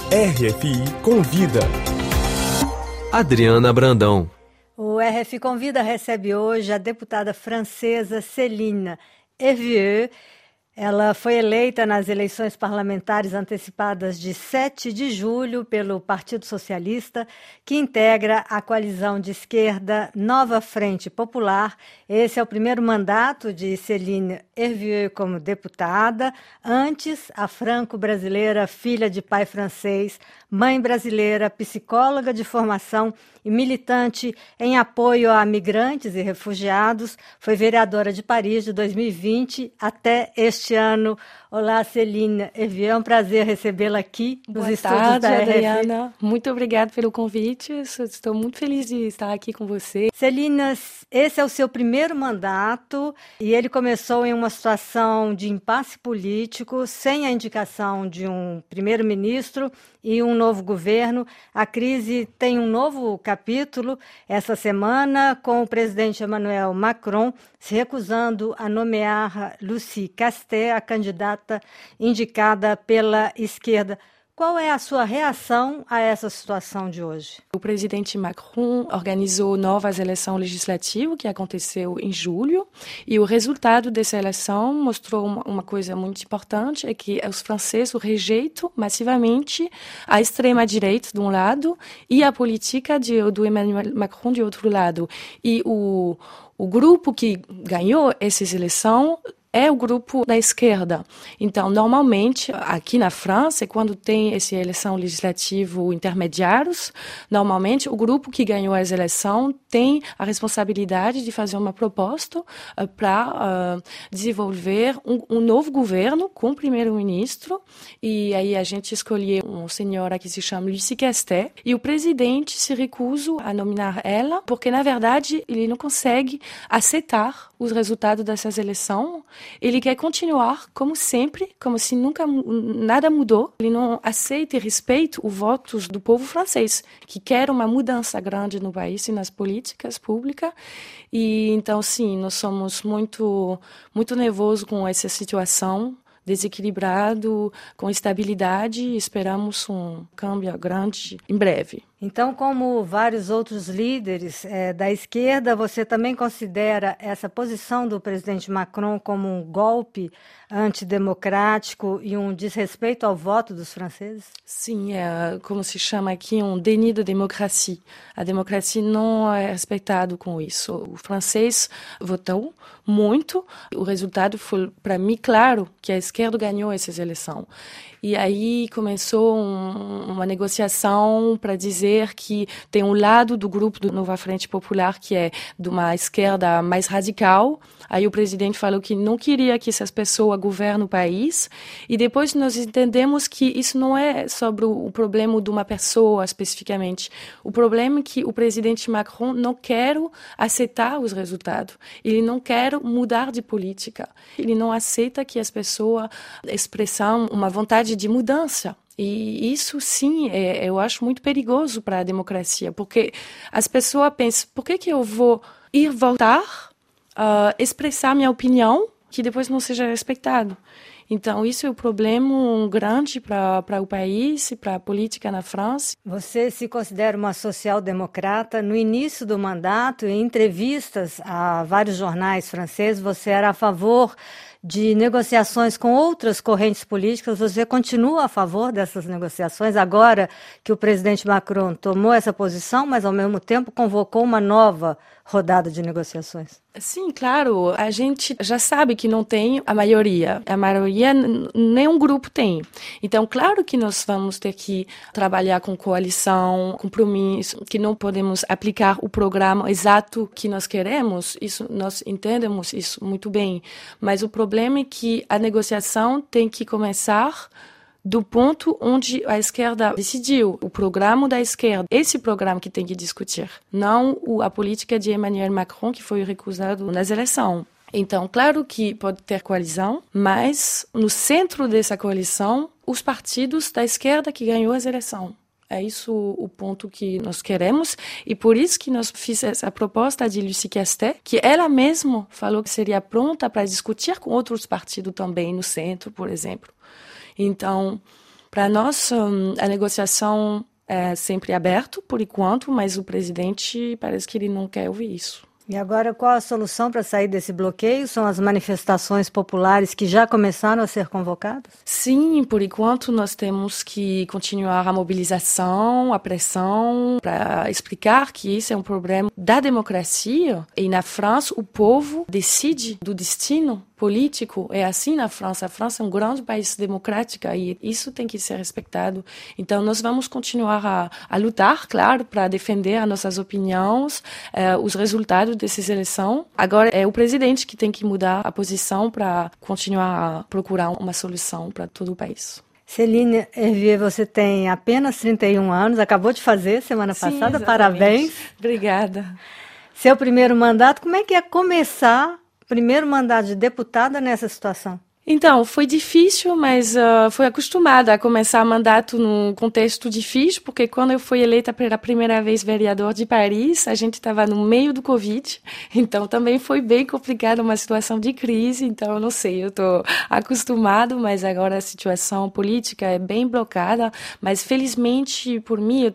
RFI Convida. Adriana Brandão. O RFI Convida recebe hoje a deputada francesa Céline Hervieux. Ela foi eleita nas eleições parlamentares antecipadas de 7 de julho pelo Partido Socialista, que integra a coalizão de esquerda Nova Frente Popular. Esse é o primeiro mandato de Céline Hervieux como deputada. Antes, a franco-brasileira, filha de pai francês, mãe brasileira, psicóloga de formação e militante em apoio a migrantes e refugiados, foi vereadora de Paris de 2020 até este ano. Olá, Céline Hervieux, é um prazer recebê-la aqui nos estúdios da RFI. Adriana. Muito obrigada pelo convite, estou muito feliz de estar aqui com você. Céline, esse é o seu primeiro mandato e ele começou em uma situação de impasse político, sem a indicação de um primeiro-ministro e um novo governo. A crise tem um novo capítulo essa semana, com o presidente Emmanuel Macron se recusando a nomear Lucie Castet, a candidata indicada pela esquerda. Qual é a sua reação a essa situação de hoje? O presidente Macron organizou novas eleições legislativas, que aconteceu em julho, e o resultado dessa eleição mostrou uma coisa muito importante, é que os franceses rejeitam massivamente a extrema-direita de um lado e a política do Emmanuel Macron de outro lado. E o grupo que ganhou essas eleições é o grupo da esquerda. Então, normalmente, aqui na França, quando tem essa eleição legislativa intermediários, normalmente o grupo que ganhou as eleições tem a responsabilidade de fazer uma proposta para desenvolver um novo governo com o primeiro-ministro. E aí a gente escolheu uma senhora que se chama Lucie Castet, e o presidente se recusa a nominar ela, porque, na verdade, ele não consegue aceitar os resultados dessas eleições. Ele quer continuar como sempre, como se nunca nada mudou. Ele não aceita e respeita os votos do povo francês, que quer uma mudança grande no país e nas políticas públicas. E então, sim, nós somos muito nervosos com essa situação, desequilibrado, com instabilidade, e esperamos um câmbio grande em breve. Então, como vários outros líderes da esquerda, você também considera essa posição do presidente Macron como um golpe antidemocrático e um desrespeito ao voto dos franceses? Sim, como se chama aqui, um déni de democracia. A democracia não é respeitada com isso. O francês votou muito, o resultado foi, para mim, claro, que a esquerda ganhou essas eleições. E aí começou uma negociação para dizer que tem um lado do grupo do Nova Frente Popular que é de uma esquerda mais radical. Aí o presidente falou que não queria que essas pessoas governem o país. E depois nós entendemos que isso não é sobre o problema de uma pessoa especificamente. O problema é que o presidente Macron não quer aceitar os resultados. Ele não quer mudar de política. Ele não aceita que as pessoas expressam uma vontade de mudança. E isso, sim, eu acho muito perigoso para a democracia, porque as pessoas pensam, por que eu vou ir votar, expressar minha opinião, que depois não seja respeitado? Então, isso é um problema grande para o país e para a política na França. Você se considera uma social-democrata. No início do mandato, em entrevistas a vários jornais franceses, você era a favor de negociações com outras correntes políticas. Você continua a favor dessas negociações agora que o presidente Macron tomou essa posição, mas ao mesmo tempo convocou uma nova rodada de negociações? Sim, claro. A gente já sabe que não tem a maioria. A maioria nenhum grupo tem. Então, claro que nós vamos ter que trabalhar com coalição, compromisso, que não podemos aplicar o programa exato que nós queremos. Isso, nós entendemos isso muito bem. Mas o problema é que a negociação tem que começar do ponto onde a esquerda decidiu, o programa da esquerda. Esse programa que tem que discutir, não a política de Emmanuel Macron, que foi recusado nas eleições. Então, claro que pode ter coalizão, mas no centro dessa coalição, os partidos da esquerda que ganhou as eleições. É isso o ponto que nós queremos, e por isso que nós fizemos a proposta de Lucie Castet, que ela mesma falou que seria pronta para discutir com outros partidos também, no centro, por exemplo. Então, Para nós, a negociação é sempre aberta, por enquanto, mas o presidente parece que ele não quer ouvir isso. E agora, qual a solução para sair desse bloqueio? São as manifestações populares que já começaram a ser convocadas? Sim, por enquanto nós temos que continuar a mobilização, a pressão, para explicar que isso é um problema da democracia. E na França, o povo decide do destino político. É assim na França. A França é um grande país democrático e isso tem que ser respeitado. Então, nós vamos continuar a lutar, claro, para defender as nossas opiniões, os resultados dessas eleições. Agora, é o presidente que tem que mudar a posição para continuar a procurar uma solução para todo o país. Céline Hervieux, você tem apenas 31 anos, acabou de fazer semana passada, exatamente. Parabéns. Obrigada. Seu primeiro mandato, como é que é começar o primeiro mandato de deputada nessa situação? Então, foi difícil, mas fui acostumada a começar mandato num contexto difícil, porque quando eu fui eleita pela primeira vez vereador de Paris, a gente estava no meio do Covid, então também foi bem complicado, uma situação de crise, então eu não sei, eu estou acostumado, mas agora a situação política é bem blocada, mas felizmente por mim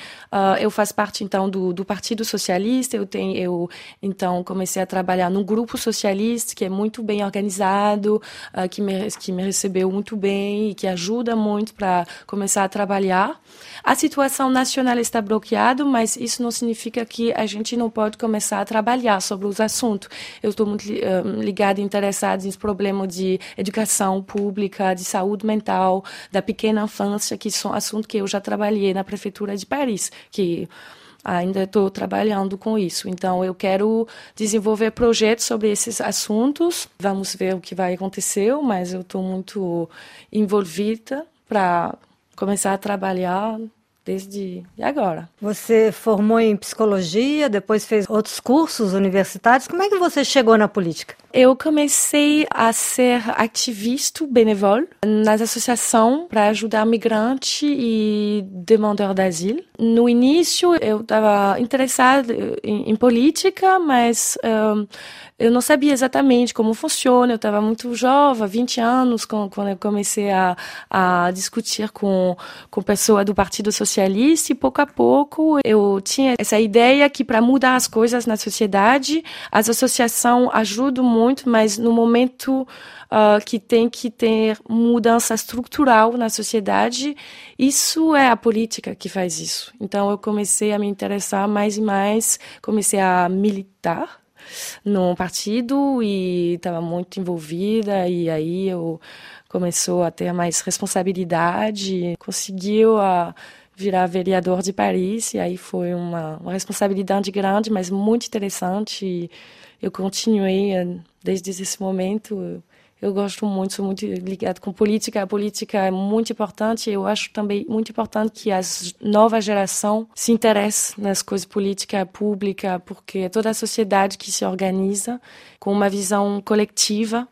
eu faço parte então do Partido Socialista, eu então comecei a trabalhar num grupo socialista que é muito bem organizado, que me recebeu muito bem e que ajuda muito para começar a trabalhar. A situação nacional está bloqueada, mas isso não significa que a gente não pode começar a trabalhar sobre os assuntos. Eu estou muito ligada e interessada nos problemas de educação pública, de saúde mental, da pequena infância, que são assuntos que eu já trabalhei na Prefeitura de Paris, que ainda estou trabalhando com isso. Então, eu quero desenvolver projetos sobre esses assuntos. Vamos ver o que vai acontecer, mas eu estou muito envolvida para começar a trabalhar desde agora. Você formou em psicologia, depois fez outros cursos universitários. Como é que você chegou na política? Eu comecei a ser ativista benévole nas associações para ajudar migrantes e demandadores d'asilo. No início, eu estava interessada em política, mas eu não sabia exatamente como funciona. Eu estava muito jovem, 20 anos, quando eu comecei a discutir com pessoas do Partido Socialista, e pouco a pouco eu tinha essa ideia que para mudar as coisas na sociedade, as associações ajudam muito, mas no momento que tem que ter mudança estrutural na sociedade, isso é a política que faz isso. Então eu comecei a me interessar mais e mais, comecei a militar no partido e estava muito envolvida, e aí eu começou a ter mais responsabilidade, conseguiu virar vereador de Paris, e aí foi uma responsabilidade grande, mas muito interessante, e eu continuei desde esse momento. Eu gosto muito, sou muito ligada com política. A política é muito importante. Eu acho também muito importante que a nova geração se interesse nas coisas políticas públicas, porque é toda a sociedade que se organiza com uma visão coletiva,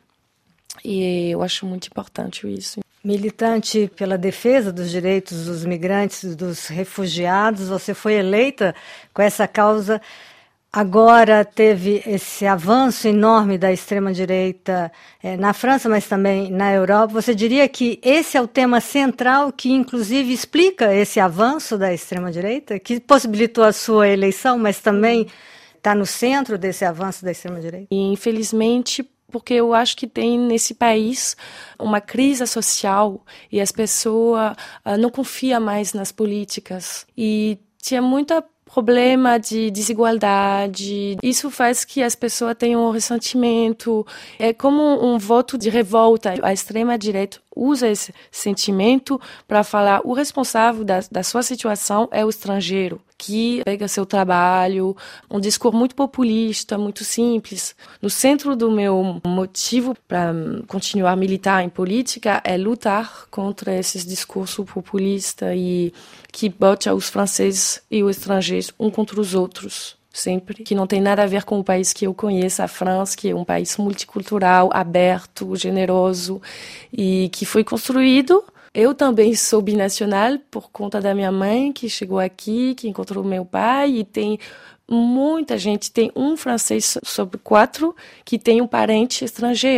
e eu acho muito importante isso. Militante pela defesa dos direitos dos migrantes, dos refugiados, você foi eleita com essa causa. Agora teve esse avanço enorme da extrema-direita na França, mas também na Europa. Você diria que esse é o tema central que, inclusive, explica esse avanço da extrema-direita, que possibilitou a sua eleição, mas também está no centro desse avanço da extrema-direita? Infelizmente, porque eu acho que tem nesse país uma crise social e as pessoas não confiam mais nas políticas. E tinha muita problema de desigualdade. Isso faz que as pessoas tenham um ressentimento. É como um voto de revolta. A extrema-direita usa esse sentimento para falar o responsável da sua situação é o estrangeiro, que pega seu trabalho, um discurso muito populista, muito simples. No centro do meu motivo para continuar a militar em política é lutar contra esses discursos populistas e que botam os franceses e os estrangeiros um contra os outros. Sempre, que não tem nada a ver com o país que eu conheço, a França, que é um país multicultural, aberto, generoso, e que foi construído. Eu também sou binacional por conta da minha mãe, que chegou aqui, que encontrou meu pai, e tem muita gente, tem um francês sobre 4 que tem um parente estrangeiro.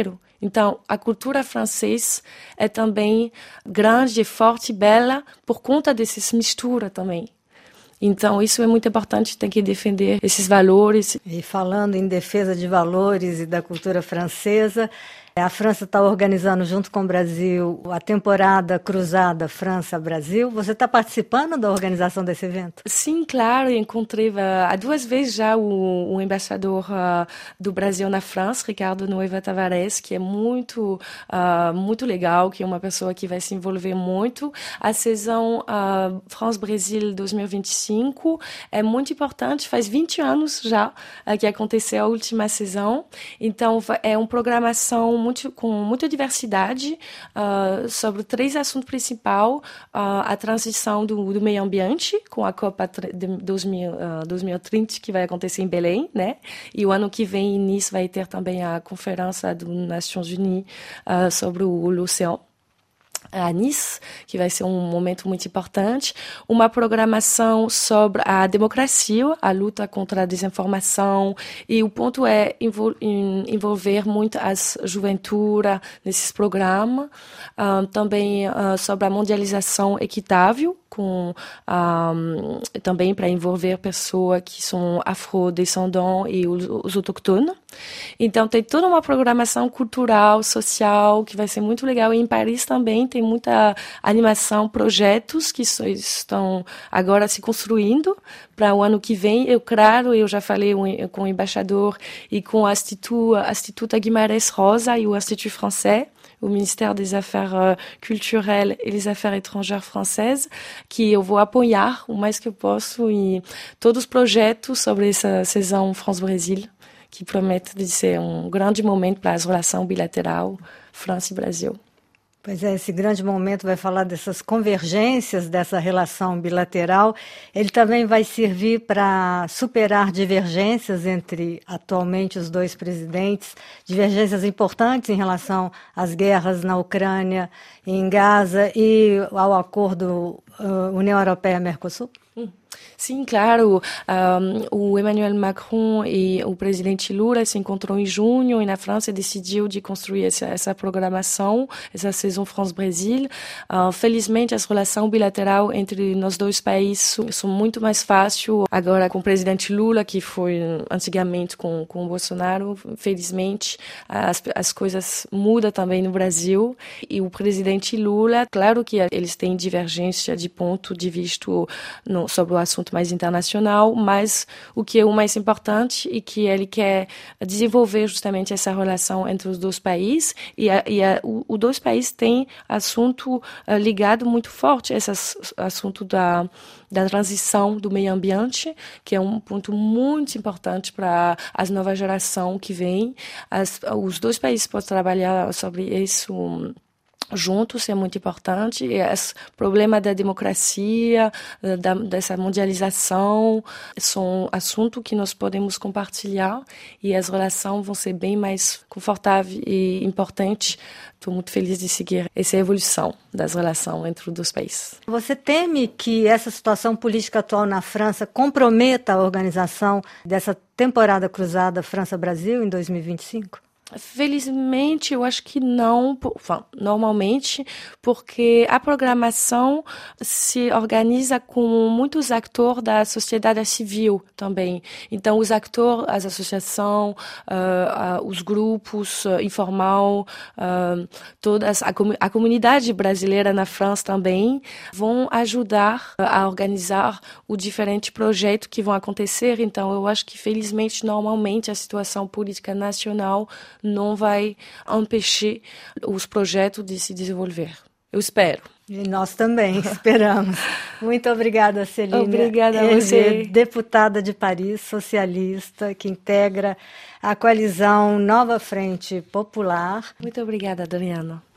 Então, a cultura francesa é também grande, forte, bela, por conta dessas misturas também. Então, isso é muito importante, tem que defender esses valores. E falando em defesa de valores e da cultura francesa, a França está organizando, junto com o Brasil, a temporada cruzada França-Brasil. Você está participando da organização desse evento? Sim, claro. Eu encontrei há 2 vezes já o embaixador do Brasil na França, Ricardo Noiva Tavares, que é muito legal, que é uma pessoa que vai se envolver muito. A saison France-Brasil 2025 é muito importante. Faz 20 anos já que aconteceu a última saison. Então, é uma programação com muita diversidade sobre 3 assuntos principais: a transição do meio ambiente, com a Copa 2030, que vai acontecer em Belém, né? E o ano que vem, em Nice, vai ter também a Conferência das Nações Unidas sobre o oceano, a Nice, que vai ser um momento muito importante, uma programação sobre a democracia, a luta contra a desinformação, e o ponto é envolver muito as juventudes nesses programas, também sobre a mundialização equitável, também para envolver pessoas que são afrodescendentes e os autoctones. Então, tem toda uma programação cultural, social, que vai ser muito legal. E em Paris também tem muita animação, projetos que estão agora se construindo para o ano que vem. Eu já falei com o embaixador e com o Instituto Guimarães Rosa e o Institut Français, o Ministério des Affaires Culturelles e des Affaires Étrangères Françaises, que eu vou apoiar o mais que eu posso, e todos os projetos sobre essa saison France-Brasil, que promete de ser um grande momento para as relações bilaterais França e Brasil. Pois é, esse grande momento vai falar dessas convergências dessa relação bilateral. Ele também vai servir para superar divergências entre, atualmente, os 2 presidentes, divergências importantes em relação às guerras na Ucrânia, em Gaza e ao acordo União Europeia-Mercosul? Sim, claro. O Emmanuel Macron e o presidente Lula se encontraram em junho e na França decidiu de construir essa programação, essa saison France-Brasil. Felizmente, as relações bilaterais entre nós 2 países são muito mais fáceis agora com o presidente Lula, que foi antigamente com o Bolsonaro. Felizmente, as coisas mudam também no Brasil. E o presidente Lula, claro que eles têm divergência de ponto de vista sobre o assunto mais internacional, mas o que é o mais importante é que ele quer desenvolver justamente essa relação entre os 2 países, os 2 países têm assunto ligado muito forte, esse assunto da transição do meio ambiente, que é um ponto muito importante para as novas gerações que vêm. Os 2 países podem trabalhar sobre isso juntos, é muito importante. E esse problema da democracia, dessa mundialização, são assuntos que nós podemos compartilhar e as relações vão ser bem mais confortáveis e importantes. Estou muito feliz de seguir essa evolução das relações entre os 2 países. Você teme que essa situação política atual na França comprometa a organização dessa temporada cruzada França-Brasil em 2025? Felizmente, eu acho que não, normalmente, porque a programação se organiza com muitos atores da sociedade civil também. Então, os atores, as associações, os grupos informal, a comunidade brasileira na França também vão ajudar a organizar os diferentes projetos que vão acontecer. Então, eu acho que, felizmente, normalmente, a situação política nacional não vai impedir os projetos de se desenvolver. Eu espero. E nós também esperamos. Muito obrigada, Céline. Obrigada a você. Deputada de Paris, socialista, que integra a coalizão Nova Frente Popular. Muito obrigada, Adriana.